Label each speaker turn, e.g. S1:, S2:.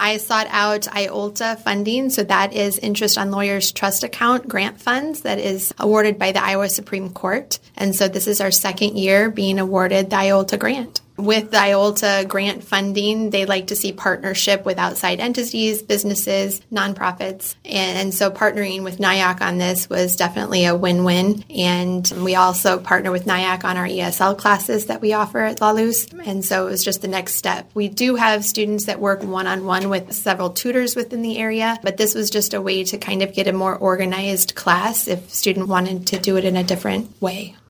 S1: I sought out IOLTA funding. So that is Interest on Lawyers Trust Account grant funds that is awarded by the Iowa Supreme Court. And so this is our second year being awarded the IOLTA grant. With the IOLTA grant funding, they like to see partnership with outside entities, businesses, nonprofits. And so partnering with NIAC on this was definitely a win-win. And we also partner with NIAC on our ESL classes that we offer at La Luz. And so it was just the next step. We do have students that work one-on-one with several tutors within the area, but this was just a way to kind of get a more organized class if a student wanted to do it in a different way.